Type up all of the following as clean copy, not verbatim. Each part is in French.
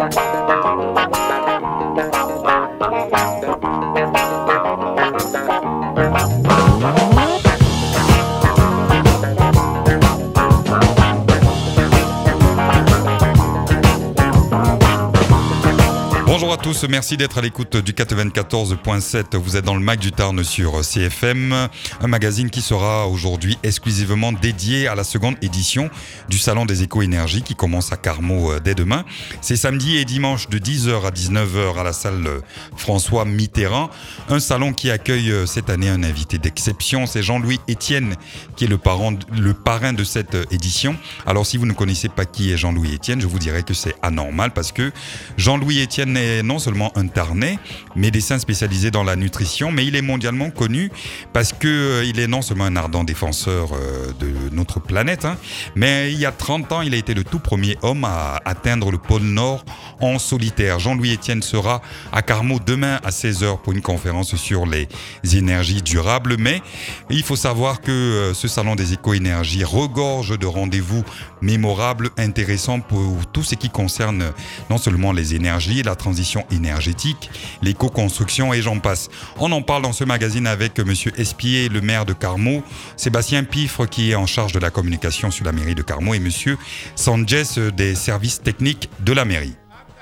Bonjour à tous, merci d'être à l'écoute du 94.7. Vous êtes dans le Mag du Tarn sur CFM, un magazine qui sera aujourd'hui exclusivement dédié à la seconde édition du Salon des Éco-Énergies qui commence à Carmaux dès demain. C'est samedi et dimanche de 10h à 19h à la salle François Mitterrand. Un salon qui accueille cette année un invité d'exception, c'est Jean-Louis Etienne qui est le parrain de cette édition. Alors si vous ne connaissez pas qui est Jean-Louis Etienne, je vous dirais que c'est anormal parce que Jean-Louis Etienne est non seulement un Tarnais, médecin spécialisé dans la nutrition, mais il est mondialement connu parce que il est non seulement un ardent défenseur de notre planète, mais il y a 30 ans, il a été le tout premier homme à atteindre le pôle Nord en solitaire. Jean-Louis Etienne sera à Carmaux demain à 16h pour une conférence sur les énergies durables, mais il faut savoir que ce salon des éco-énergies regorge de rendez-vous mémorables, intéressants pour tout ce qui concerne non seulement les énergies, la transition énergétique, l'éco-construction et j'en passe. On en parle dans ce magazine avec Monsieur Espier, le maire de Carmaux, Sébastien Piffre qui est en charge de la communication sur la mairie de Carmaux et Monsieur Sanchez des services techniques de la mairie.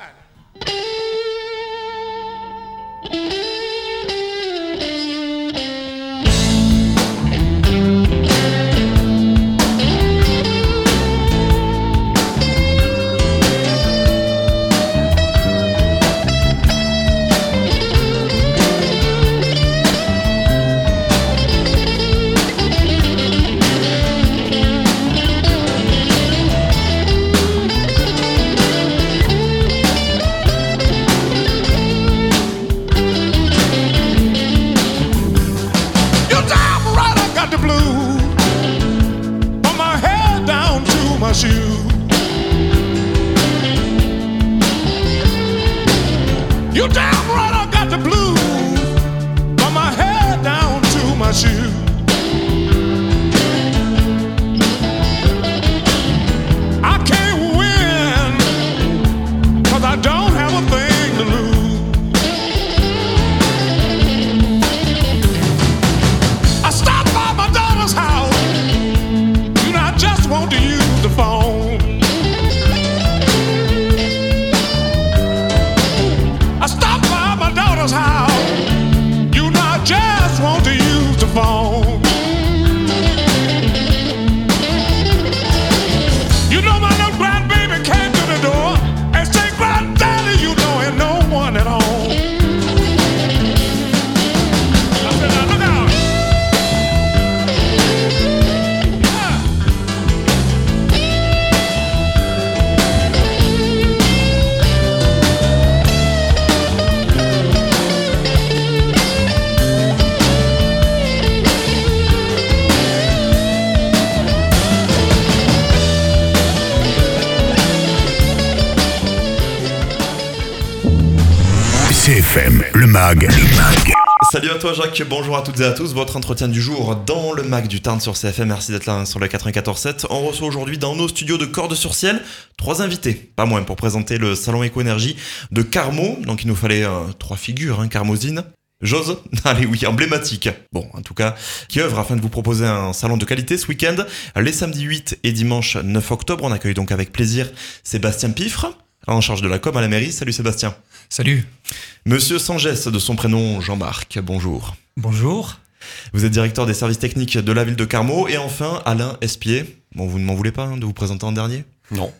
CFM, le mag. Salut à toi Jacques, bonjour à toutes et à tous, votre entretien du jour dans le Mag du Tarn sur CFM, merci d'être là sur le 94.7. On reçoit aujourd'hui dans nos studios de Cordes-sur-Ciel 3 invités, pas moins, pour présenter le salon éco-énergie de Carmaux. Donc il nous fallait 3 figures, carmosines. J'ose, allez oui, emblématique. Bon, en tout cas, qui œuvre afin de vous proposer un salon de qualité ce week-end. Les samedis 8 et dimanche 9 octobre, on accueille donc avec plaisir Sébastien Piffre, en charge de la com à la mairie. Salut Sébastien. Salut. Monsieur Sanchez, de son prénom Jean-Marc, bonjour. Bonjour. Vous êtes directeur des services techniques de la ville de Carmaux. Et enfin, Alain Espier. Bon, vous ne m'en voulez pas de vous présenter en dernier ? Non.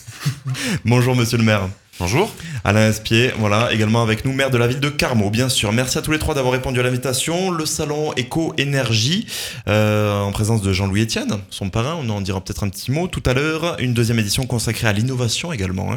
Bonjour monsieur le maire. Bonjour. Alain Espier, voilà, également avec nous, maire de la ville de Carmaux, bien sûr. Merci à tous les 3 d'avoir répondu à l'invitation. Le salon Éco-Énergie, en présence de Jean-Louis Etienne, son parrain, on en dira peut-être un petit mot tout à l'heure. Une deuxième édition consacrée à l'innovation également.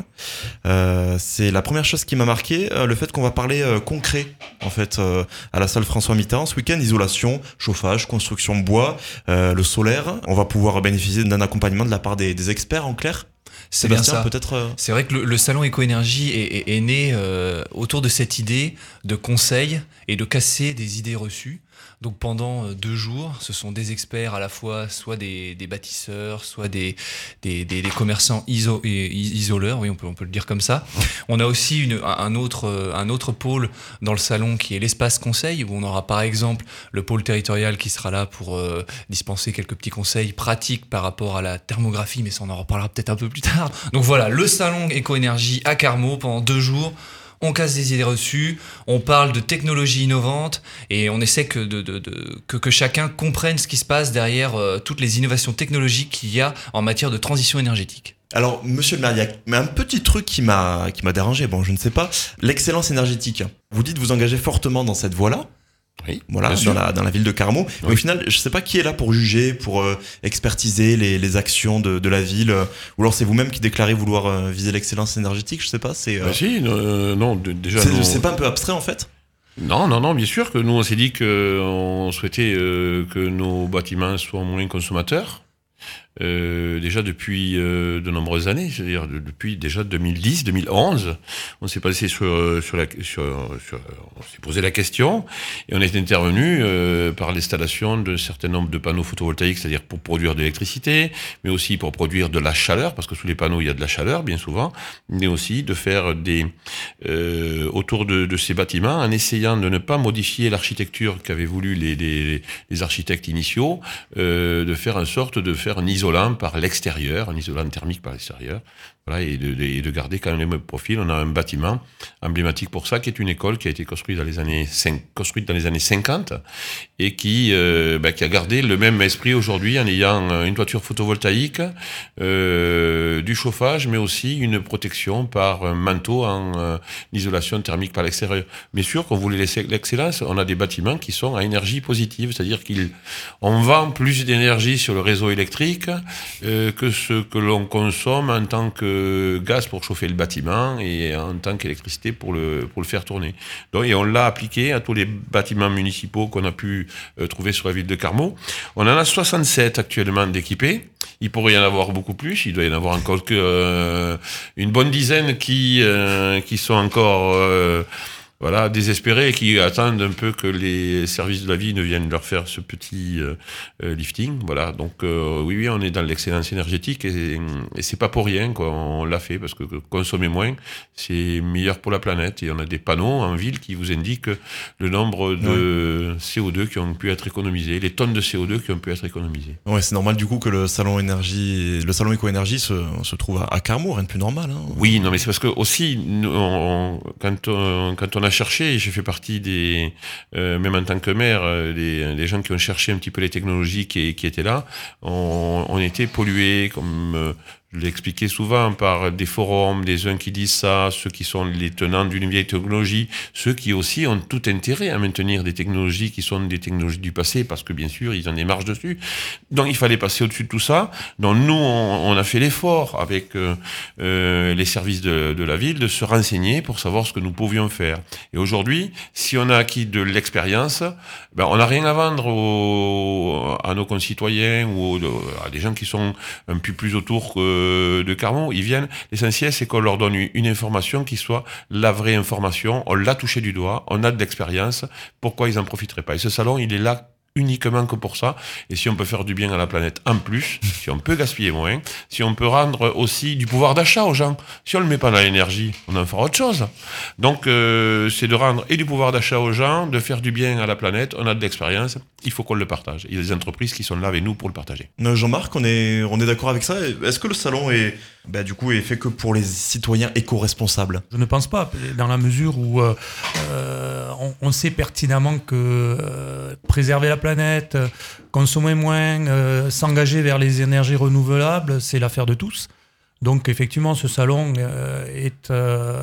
C'est la première chose qui m'a marqué, le fait qu'on va parler concret, en fait, à la salle François Mitterrand ce week-end. Isolation, chauffage, construction bois, le solaire. On va pouvoir bénéficier d'un accompagnement de la part des experts, en clair. C'est bien ça. Peut-être. C'est vrai que le salon Éco-Énergie est né autour de cette idée de conseil et de casser des idées reçues. Donc pendant 2 jours, ce sont des experts à la fois, soit des bâtisseurs, soit des commerçants isoleurs, oui, on peut le dire comme ça. On a aussi un autre pôle dans le salon qui est l'espace conseil, où on aura par exemple le pôle territorial qui sera là pour dispenser quelques petits conseils pratiques par rapport à la thermographie, mais ça on en reparlera peut-être un peu plus tard. Donc voilà, le salon éco-énergie à Carmaux pendant 2 jours. On casse des idées reçues, on parle de technologies innovantes et on essaie que chacun comprenne ce qui se passe derrière toutes les innovations technologiques qu'il y a en matière de transition énergétique. Alors, monsieur le maire, il y a un petit truc qui m'a dérangé. Bon, je ne sais pas. L'excellence énergétique. Vous dites vous engagez fortement dans cette voie-là. Oui, voilà, dans la ville de Carmaux. Oui. Mais au final, je sais pas qui est là pour juger, pour expertiser les actions de la ville. Ou alors c'est vous-même qui déclarez vouloir viser l'excellence énergétique. Je sais pas. C'est déjà. c'est pas un peu abstrait en fait. Non, bien sûr que nous on s'est dit qu'on souhaitait que nos bâtiments soient moins consommateurs. Déjà depuis de nombreuses années, c'est-à-dire depuis déjà 2010, 2011, on s'est passé on s'est posé la question et on est intervenu par l'installation d'un certain nombre de panneaux photovoltaïques, c'est-à-dire pour produire de l'électricité, mais aussi pour produire de la chaleur, parce que sous les panneaux il y a de la chaleur bien souvent, mais aussi de faire autour de ces bâtiments en essayant de ne pas modifier l'architecture qu'avaient voulu les architectes initiaux, de faire en sorte de faire un isolant par l'extérieur, un isolant thermique par l'extérieur, voilà, et de garder quand même le même profil. On a un bâtiment emblématique pour ça, qui est une école qui a été construite dans les années 50 et qui a gardé le même esprit aujourd'hui en ayant une toiture photovoltaïque, du chauffage, mais aussi une protection par un manteau en isolation thermique par l'extérieur. Bien sûr, quand vous voulez laisser l'excellence, on a des bâtiments qui sont à énergie positive, c'est-à-dire qu'on vend plus d'énergie sur le réseau électrique que ce que l'on consomme en tant que gaz pour chauffer le bâtiment et en tant qu'électricité pour le faire tourner. Donc, et on l'a appliqué à tous les bâtiments municipaux qu'on a pu trouver sur la ville de Carmaux. On en a 67 actuellement d'équipés. Il pourrait y en avoir beaucoup plus. Il doit y en avoir encore une bonne dizaine qui sont encore désespérés et qui attendent un peu que les services de la ville viennent leur faire ce petit lifting. Voilà. Donc oui, on est dans l'excellence énergétique et c'est pas pour rien quoi. On l'a fait parce que consommer moins, c'est meilleur pour la planète. Et on a des panneaux en ville qui vous indiquent le nombre de CO2 qui ont pu être économisés, les tonnes de CO2 qui ont pu être économisées. Ouais, c'est normal du coup que le salon éco-énergie se trouve à Carmaux, rien de plus normal. Hein. Oui, non, mais c'est parce que aussi, quand on a cherché, j'ai fait partie même en tant que maire, les gens qui ont cherché un petit peu les technologies qui étaient là, on était pollués, comme je l'ai expliqué souvent, par des forums, les uns qui disent ça, ceux qui sont les tenants d'une vieille technologie, ceux qui aussi ont tout intérêt à maintenir des technologies qui sont des technologies du passé, parce que bien sûr, ils ont des marges dessus. Donc il fallait passer au-dessus de tout ça. Donc nous, on a fait l'effort avec les services de la ville de se renseigner pour savoir ce que nous pouvions faire. Et aujourd'hui, si on a acquis de l'expérience, on n'a rien à vendre à nos concitoyens ou à des gens qui sont un peu plus autour de Carmaux. Ils viennent. L'essentiel, c'est qu'on leur donne une information qui soit la vraie information. On l'a touché du doigt. On a de l'expérience. Pourquoi ils en profiteraient pas? Et ce salon, il est là uniquement que pour ça. Et si on peut faire du bien à la planète en plus, si on peut gaspiller moins, si on peut rendre aussi du pouvoir d'achat aux gens, si on le met pas dans l'énergie, on en fera autre chose. Donc c'est de rendre et du pouvoir d'achat aux gens, de faire du bien à la planète. On a de l'expérience, il faut qu'on le partage. Il y a des entreprises qui sont là avec nous pour le partager. Jean-Marc, on est d'accord avec ça. Est-ce que le salon est fait que pour les citoyens éco-responsables? Je ne pense pas, dans la mesure où on sait pertinemment que préserver la planète, consommer moins, s'engager vers les énergies renouvelables, c'est l'affaire de tous. Donc effectivement, ce salon est...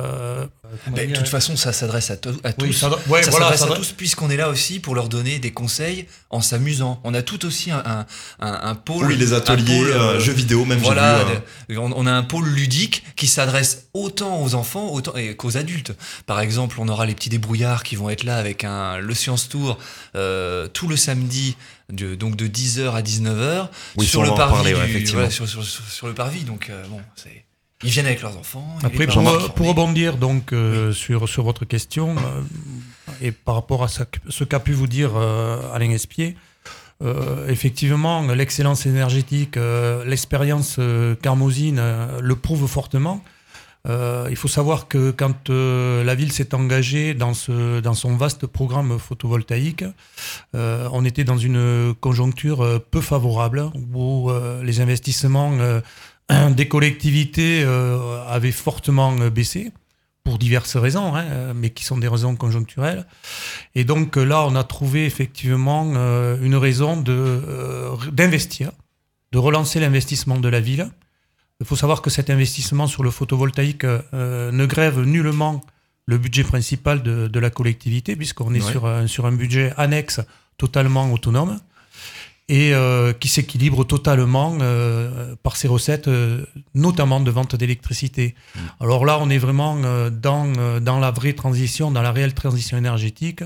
de toute façon, ça s'adresse à tous. Oui, ça s'adresse à tous, puisqu'on est là aussi pour leur donner des conseils en s'amusant. On a tout aussi un pôle... Oui, les ateliers, jeux vidéo, même. Voilà, on a un pôle ludique qui s'adresse autant aux enfants qu'aux adultes. Par exemple, on aura les petits débrouillards qui vont être là avec le Science Tour tout le samedi, donc de 10h à 19h, sur le parvis. Sur le parvis, donc ils viennent avec leurs enfants. Après, pour rebondir donc sur votre question, et par rapport à ce qu'a pu vous dire Alain Espier, effectivement, l'excellence énergétique, l'expérience Carmozine le prouve fortement. Il faut savoir que quand la ville s'est engagée dans son vaste programme photovoltaïque, on était dans une conjoncture peu favorable où les investissements des collectivités avaient fortement baissé pour diverses raisons, mais qui sont des raisons conjoncturelles. Et donc là, on a trouvé effectivement une raison d'investir, de relancer l'investissement de la ville. Il faut savoir que cet investissement sur le photovoltaïque ne grève nullement le budget principal de la collectivité, puisqu'on est sur un budget annexe totalement autonome et qui s'équilibre totalement par ses recettes, notamment de vente d'électricité. Alors là, on est vraiment dans la vraie transition, dans la réelle transition énergétique.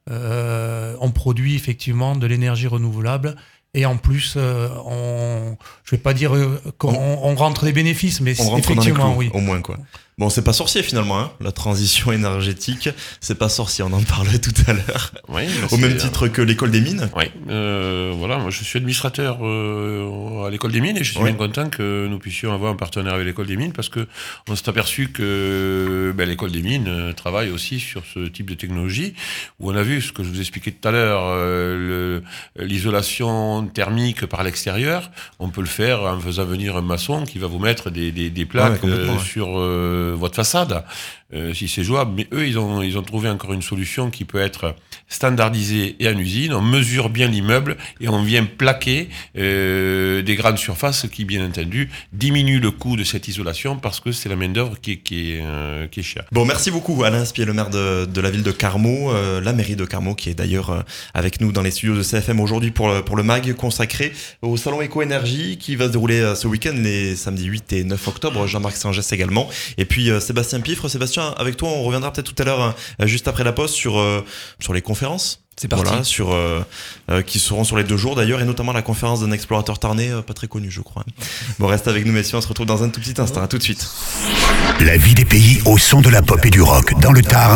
On produit effectivement de l'énergie renouvelable. Et en plus, je ne vais pas dire qu'on rentre des bénéfices, mais on rentre effectivement, dans les clous, oui. Au moins, quoi. Bon, c'est pas sorcier finalement, hein. La transition énergétique, c'est pas sorcier, on en parlait tout à l'heure. Oui, au même titre que l'école des mines. Oui, voilà, moi je suis administrateur à l'école des mines et je suis bien content que nous puissions avoir un partenaire avec l'école des mines parce que on s'est aperçu que l'école des mines travaille aussi sur ce type de technologie où on a vu ce que je vous expliquais tout à l'heure, l'isolation thermique par l'extérieur. On peut le faire en faisant venir un maçon qui va vous mettre des plaques sur votre façade, si c'est jouable. Mais eux, ils ont trouvé encore une solution qui peut être standardisée et en usine. On mesure bien l'immeuble et on vient plaquer des grandes surfaces qui, bien entendu, diminuent le coût de cette isolation parce que c'est la main-d'œuvre qui est chère. Bon, merci beaucoup Alain Espier, le maire de la ville de Carmaux, la mairie de Carmaux qui est d'ailleurs avec nous dans les studios de CFM aujourd'hui pour le MAG consacré au salon Éco-Énergie qui va se dérouler ce week-end les samedis 8 et 9 octobre. Jean-Marc Sangès également. Et puis Sébastien Piffre. Sébastien, avec toi, on reviendra peut-être tout à l'heure, juste après la pause, sur les conférences. C'est parti. Voilà, qui seront sur les 2 jours d'ailleurs, et notamment la conférence d'un explorateur tarnais, pas très connu, je crois. Bon, reste avec nous, messieurs, on se retrouve dans un tout petit instant. À tout de suite. La vie des pays au son de la pop et du rock dans le Tarn.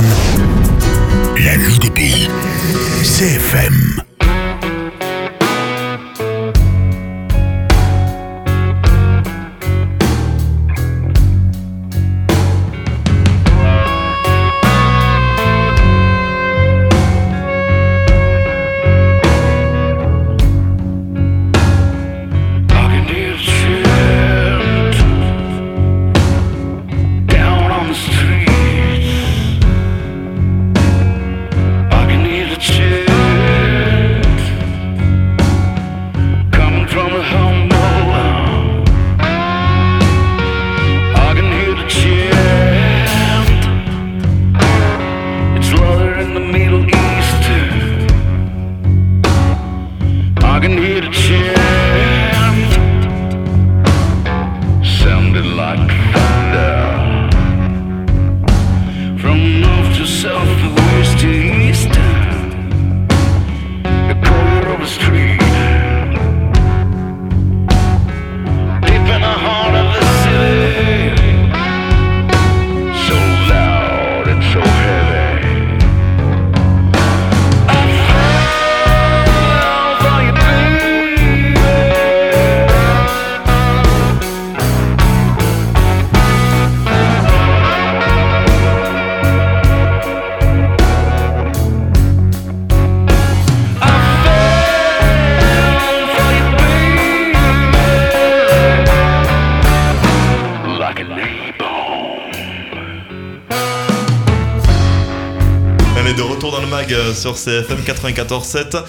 La vie des pays. CFM. Sur CFM 94.7.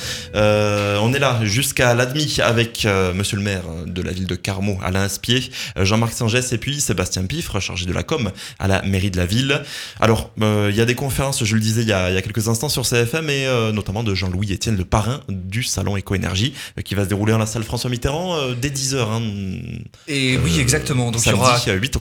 On est là jusqu'à l'admi avec monsieur le maire de la ville de Carmaux, Alain Espier, Jean-Marc Sangès et puis Sébastien Piffre, chargé de la com à la mairie de la ville. Alors, il y a des conférences, je le disais il y a quelques instants sur CFM, et notamment de Jean-Louis Etienne, le parrain du salon Éco-Énergie, qui va se dérouler dans la salle François Mitterrand dès 10h. Et oui, exactement. Donc samedi, il y aura 8 octobre.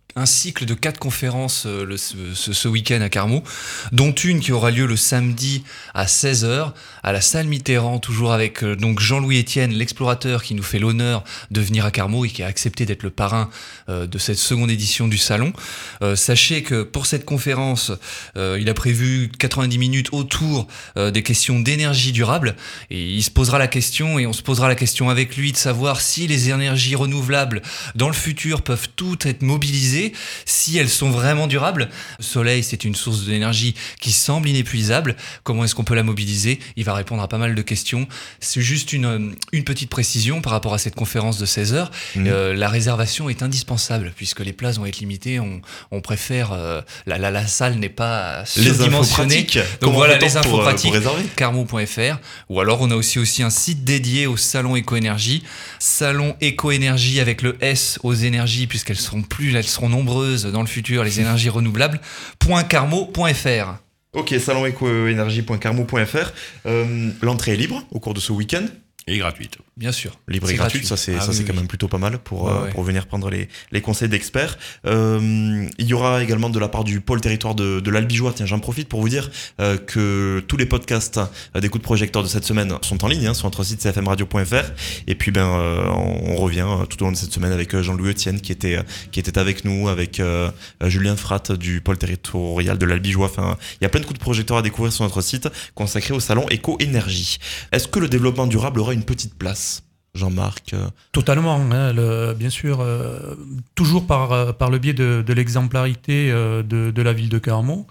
un cycle de 4 conférences ce week-end à Carmaux, dont une qui aura lieu le samedi à 16h à la salle Mitterrand, toujours avec donc Jean-Louis Etienne, l'explorateur, qui nous fait l'honneur de venir à Carmaux et qui a accepté d'être le parrain de cette seconde édition du salon. Sachez que pour cette conférence, il a prévu 90 minutes autour des questions d'énergie durable, et il se posera la question, et on se posera la question avec lui, de savoir si les énergies renouvelables dans le futur peuvent toutes être mobilisées, si elles sont vraiment durables. Le soleil, c'est une source d'énergie qui semble inépuisable. Comment est-ce qu'on peut la mobiliser ? Il va répondre à pas mal de questions. C'est juste une petite précision par rapport à cette conférence de 16h. La réservation est indispensable puisque les places vont être limitées. On préfère... la salle n'est pas surdimensionnée. Donc voilà, les infos pratiques. Carmaux.fr. Ou alors, on a aussi un site dédié au salon éco-énergie. Salon éco-énergie avec le S aux énergies, puisqu'elles seront nombreuses dans le futur, les énergies renouvelables, .carmaux.fr. Ok, salonécoénergie.carmaux.fr. L'entrée est libre au cours de ce week-end. Et gratuite. Bien sûr. Libre et gratuite, ça c'est quand même plutôt pas mal pour venir prendre les conseils d'experts. Il y aura également de la part du pôle territoire de l'Albigeois. Tiens, j'en profite pour vous dire que tous les podcasts des coups de projecteur de cette semaine sont en ligne, sur notre site cfmradio.fr. Et puis on revient tout au long de cette semaine avec Jean-Louis Etienne qui était avec nous, avec Julien Fratte du pôle territorial de l'Albigeois. Enfin, il y a plein de coups de projecteur à découvrir sur notre site consacré au salon éco-énergie. Est-ce que le développement durable aura une petite place, Jean-Marc? Totalement, bien sûr, toujours par le biais de l'exemplarité de la ville de Carmaux,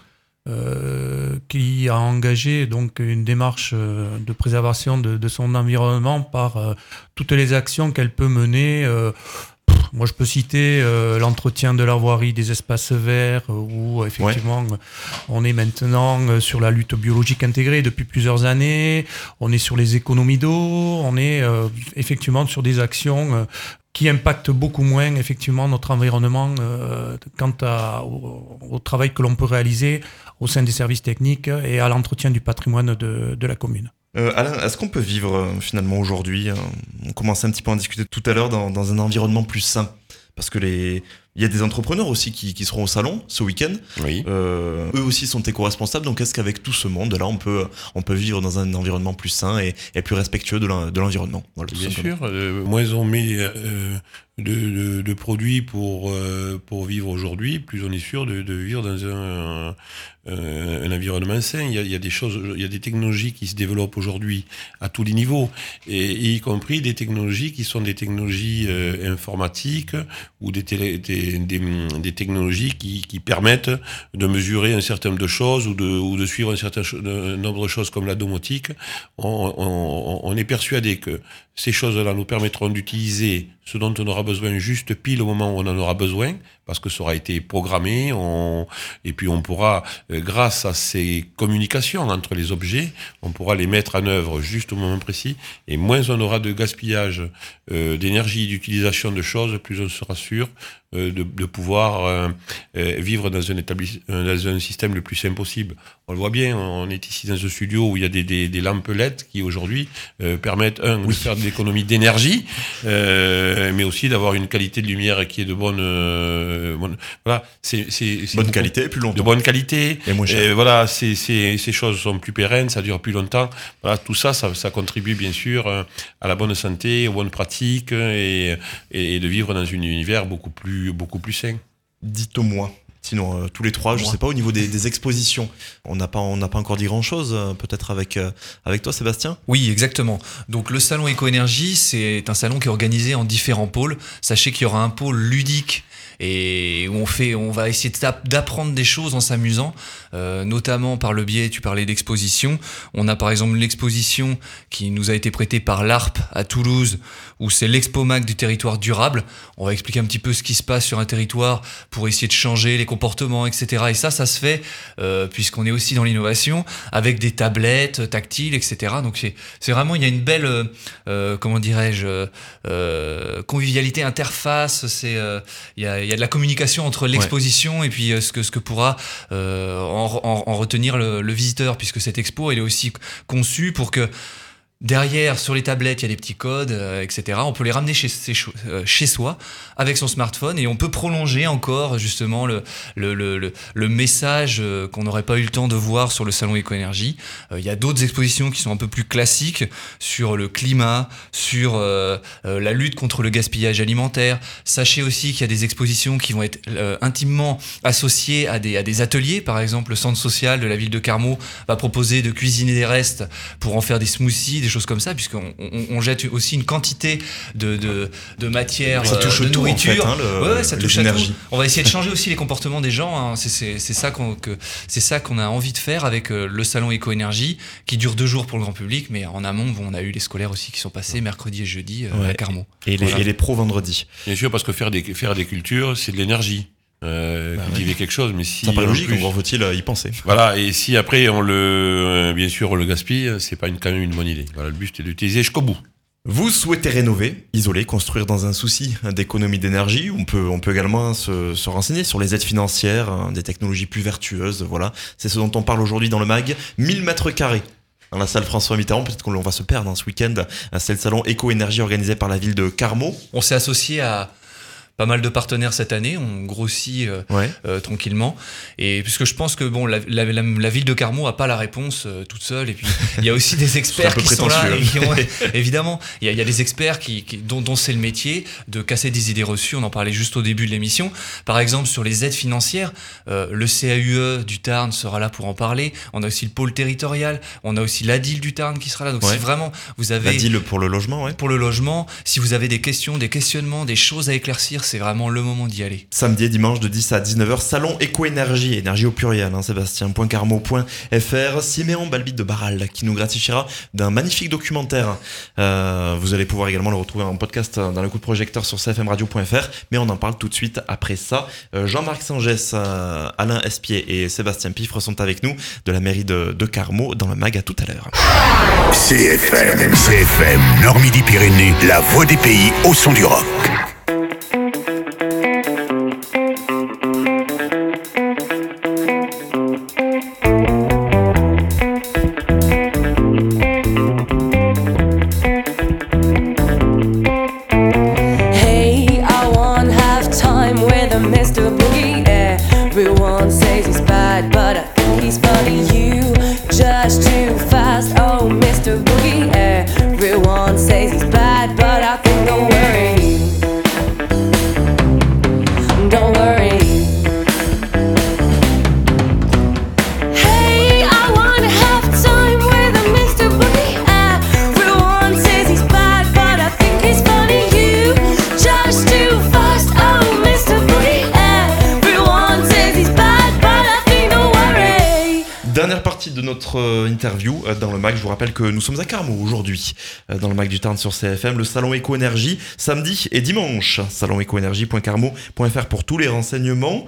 qui a engagé donc une démarche de préservation de son environnement par toutes les actions qu'elle peut mener. Moi, je peux citer l'entretien de la voirie, des espaces verts, où effectivement, on est maintenant sur la lutte biologique intégrée depuis plusieurs années. On est sur les économies d'eau. On est effectivement sur des actions qui impactent beaucoup moins effectivement notre environnement quant au travail que l'on peut réaliser au sein des services techniques et à l'entretien du patrimoine de la commune. Alain, est-ce qu'on peut vivre finalement aujourd'hui, on commençait un petit peu à en discuter tout à l'heure, dans un environnement plus sain? Parce que il y a des entrepreneurs aussi qui seront au salon ce week-end. Oui. Eux aussi sont éco-responsables. Donc est-ce qu'avec tout ce monde-là, on peut vivre dans un environnement plus sain et plus respectueux de l'environnement? Voilà, bien sûr. Moins on met de produits pour vivre aujourd'hui, plus on est sûr de vivre dans un environnement sain. Il y a des choses, il y a des technologies qui se développent aujourd'hui à tous les niveaux, et y compris des technologies qui sont des technologies informatiques ou des technologies qui permettent de mesurer un certain nombre de choses ou de suivre un certain nombre de choses comme la domotique. On est persuadé que ces choses-là nous permettront d'utiliser ce dont on aura besoin juste pile au moment où on en aura besoin, parce que ça aura été programmé, et puis on pourra, grâce à ces communications entre les objets, on pourra les mettre en œuvre juste au moment précis, et moins on aura de gaspillage d'énergie, d'utilisation de choses, plus on sera sûr de pouvoir vivre dans un système le plus sain possible. On le voit bien, on est ici dans un studio où il y a des lampes LED qui aujourd'hui permettent de faire de l'économie d'énergie, mais aussi d'avoir une qualité de lumière qui est de bonne voilà, c'est bonne qualité et plus longtemps. De bonne qualité et moins cher. Et voilà, ces choses sont plus pérennes, ça dure plus longtemps. Voilà, tout ça contribue bien sûr à la bonne santé, aux bonnes pratiques et de vivre dans un univers beaucoup plus sain. Dites-moi. Sinon, tous les trois, je sais pas, au niveau des expositions, on n'a pas encore dit grand-chose, peut-être avec toi, Sébastien? Oui, exactement. Donc le salon éco-énergie, c'est un salon qui est organisé en différents pôles. Sachez qu'il y aura un pôle ludique et où on va essayer d'apprendre des choses en s'amusant, notamment par le biais, tu parlais d'exposition. On a par exemple l'exposition qui nous a été prêtée par l'ARP à Toulouse, où c'est l'Expomac du territoire durable. On va expliquer un petit peu ce qui se passe sur un territoire pour essayer de changer les comportements, etc. Et ça se fait, puisqu'on est aussi dans l'innovation, avec des tablettes tactiles, etc. Donc c'est vraiment, il y a une belle, comment dirais-je, convivialité, interface. Il y a de la communication entre l'exposition et puis ce que pourra en retenir le visiteur, puisque cette expo, elle est aussi conçue pour que Derrière, sur les tablettes, il y a des petits codes, etc. On peut les ramener chez soi avec son smartphone et on peut prolonger encore justement le message qu'on n'aurait pas eu le temps de voir sur le salon Éco-Énergie. Il y a d'autres expositions qui sont un peu plus classiques sur le climat, sur la lutte contre le gaspillage alimentaire. Sachez aussi qu'il y a des expositions qui vont être intimement associées à des ateliers. Par exemple, le centre social de la ville de Carmaux va proposer de cuisiner des restes pour en faire des smoothies, des choses comme ça, puisqu'on jette aussi une quantité de matière, touche de tout, nourriture. en fait, Ça les touche à énergies. tout. On va essayer de changer aussi les comportements des gens. Hein. C'est ça qu'on a envie de faire avec le salon Éco-Énergie, qui dure 2 jours pour le grand public, mais en amont, on a eu les scolaires aussi qui sont passés mercredi et jeudi à Carmaux. Et les pros vendredi. Bien sûr, parce que faire des cultures, c'est de l'énergie. Cultiver quelque chose, mais si Ça paraît logique, en plus, encore faut-il y penser. voilà, et si après on bien sûr on le gaspille, c'est pas quand même une bonne idée. Voilà, le but c'est d'utiliser jusqu'au bout. Vous souhaitez rénover, isoler, construire dans un souci d'économie d'énergie. On peut également se renseigner sur les aides financières, des technologies plus vertueuses. Voilà, c'est ce dont on parle aujourd'hui dans le MAG. 1000 mètres carrés. Dans la salle François Mitterrand, peut-être qu'on va se perdre ce week-end. C'est le salon Éco-Énergie organisé par la ville de Carmaux. On s'est associé à pas mal de partenaires cette année, on grossit tranquillement, et puisque je pense que la ville de Carmaux a pas la réponse toute seule, et puis il y a aussi des experts qui sont là, et qui ont, évidemment, il y a des experts dont c'est le métier de casser des idées reçues. On en parlait juste au début de l'émission. Par exemple, sur les aides financières, le CAUE du Tarn sera là pour en parler. On a aussi le pôle territorial, on a aussi l'ADIL du Tarn qui sera là. Donc si vraiment vous avez l'ADIL pour le logement, pour le logement, si vous avez des questions, des questionnements, des choses à éclaircir, c'est vraiment le moment d'y aller. Samedi et dimanche de 10 à 19h, salon Éco-Énergie, énergie au pluriel, Sébastien.carmaux.fr. Siméon Balbite de Barral qui nous gratifiera d'un magnifique documentaire. Vous allez pouvoir également le retrouver en podcast dans le coup de projecteur sur cfmradio.fr, mais on en parle tout de suite après ça. Jean-Marc Sangès, Alain Espier et Sébastien Piffre sont avec nous de la mairie de Carmaux dans le MAG. À tout à l'heure. CFM, Nord-Midi-Pyrénées, la voix des pays au son du rock. Interview dans le MAG. Je vous rappelle que nous sommes à Carmaux aujourd'hui dans le MAG du Tarn sur CFM, le salon Éco-Énergie samedi et dimanche. Salonécoénergie.carmaux.fr pour tous les renseignements.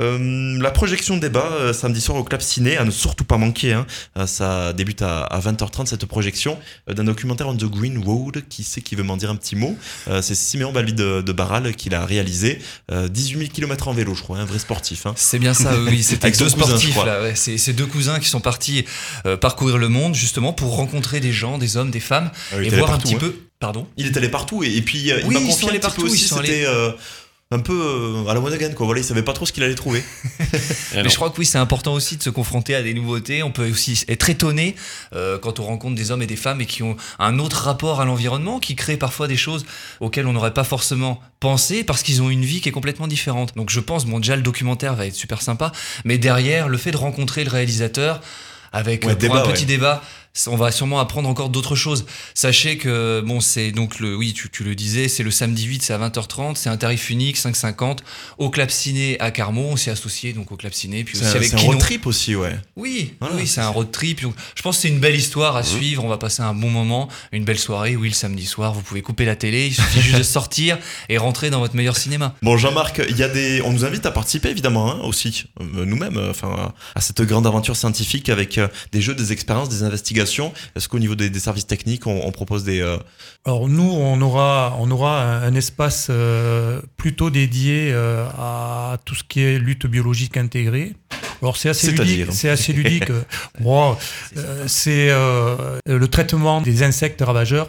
La projection de débat samedi soir au Club Ciné à ne surtout pas manquer. Ça débute à 20h30 cette projection d'un documentaire On the Green Road. Qui c'est qui veut m'en dire un petit mot? C'est Siméon Balbite de Barral qui l'a réalisé. 18 000 km en vélo, je crois, un vrai sportif. C'est bien ça, oui. C'était avec deux sportifs cousin, là. Ouais. C'est deux cousins qui sont partis parcourir le monde justement pour rencontrer des gens, des hommes, des femmes et voir un petit peu. Pardon. Il est allé partout et puis il m'a confié un petit peu aussi. C'était un peu à la one again, quoi. Voilà, il savait pas trop ce qu'il allait trouver. Mais je crois que oui, c'est important aussi de se confronter à des nouveautés. On peut aussi être étonné quand on rencontre des hommes et des femmes et qui ont un autre rapport à l'environnement, qui créent parfois des choses auxquelles on n'aurait pas forcément pensé parce qu'ils ont une vie qui est complètement différente. Donc je pense, déjà le documentaire va être super sympa, mais derrière, le fait de rencontrer le réalisateur avec un petit débat, on va sûrement apprendre encore d'autres choses. Sachez que c'est donc tu le disais, c'est le samedi 8, c'est à 20h30, c'est un tarif unique, 5,50 au Club Ciné à Carmaux. On s'est associé donc au Club Ciné, puis aussi avec Kino. C'est un road trip aussi, ouais. Oui, c'est un road trip. Donc, je pense que c'est une belle histoire à suivre. On va passer un bon moment, une belle soirée. Oui, le samedi soir, vous pouvez couper la télé. Il suffit juste de sortir et rentrer dans votre meilleur cinéma. Bon, Jean-Marc, on nous invite à participer évidemment aussi, nous-mêmes, à cette grande aventure scientifique avec des jeux, des expériences, des investigations. Est-ce qu'au niveau des services techniques, on propose des... Alors nous, on aura un espace plutôt dédié à tout ce qui est lutte biologique intégrée. Alors c'est assez C'est-à-dire ludique. C'est assez ludique. Bon, c'est le traitement des insectes ravageurs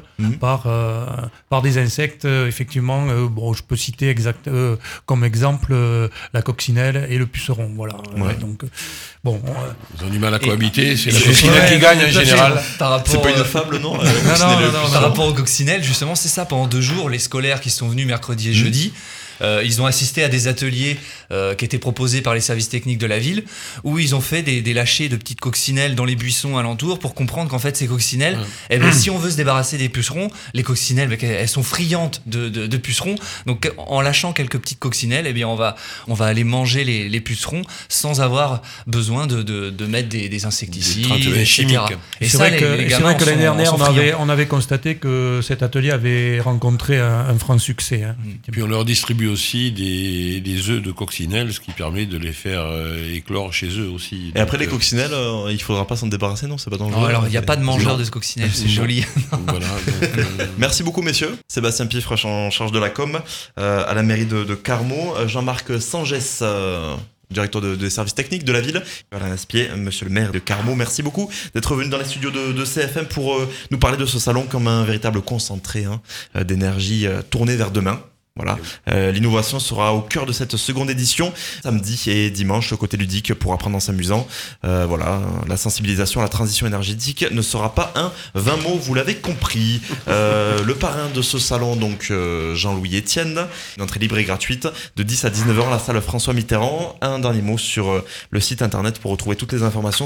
par des insectes. Effectivement, bon, je peux citer comme exemple la coccinelle et le puceron. Voilà. Ouais. Donc bon. Ils ont du mal à cohabiter, c'est la Ouais, coccinelle qui gagne en tout à fait. général. Par rapport, C'est pas une fable, non? non, par rapport aux coccinelles, justement, c'est ça. Pendant 2 jours, les scolaires qui sont venus mercredi et jeudi, ils ont assisté à des ateliers qui étaient proposés par les services techniques de la ville, où ils ont fait des lâchers de petites coccinelles dans les buissons alentours pour comprendre qu'en fait, ces coccinelles, si on veut se débarrasser des pucerons, les coccinelles, elles sont friandes de pucerons. Donc, en lâchant quelques petites coccinelles, on va aller manger les pucerons sans avoir besoin de mettre des insecticides, Des traitements etc. chimiques. Et C'est ça, vrai que l'année dernière, on avait constaté que cet atelier avait rencontré un franc succès. Hein. Puis on leur distribue aussi des œufs de coccinelle, ce qui permet de les faire éclore chez eux aussi. Et après les coccinelles, il faudra pas s'en débarrasser, non? C'est pas dangereux. Non, alors il n'y a pas de mangeur de coccinelle, c'est joli. Voilà, donc, Merci beaucoup, messieurs. Sébastien Piffre en charge de la com à la mairie de Carmaux. Jean-Marc Sangès, directeur des services techniques de la ville. Alain Aspier, monsieur le maire de Carmaux, merci beaucoup d'être venu dans les studios de CFM pour nous parler de ce salon comme un véritable concentré d'énergie tourné vers demain. Voilà, l'innovation sera au cœur de cette seconde édition, samedi et dimanche, côté ludique pour apprendre en s'amusant. Voilà, la sensibilisation à la transition énergétique ne sera pas un 20 mots, vous l'avez compris. Le parrain de ce salon, donc Jean-Louis Etienne, une entrée libre et gratuite de 10 à 19h, la salle François Mitterrand. Un dernier mot sur le site internet pour retrouver toutes les informations,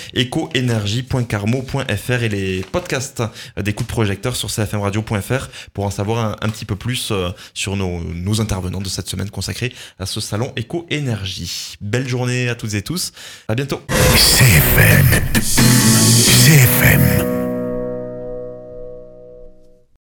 salonecoenergie.carmaux.fr et les podcasts des coups de projecteur sur cfmradio.fr pour en savoir un petit peu plus sur nos intervenants de cette semaine consacrée à ce salon Éco-Énergie. Belle journée à toutes et tous. À bientôt. CFM.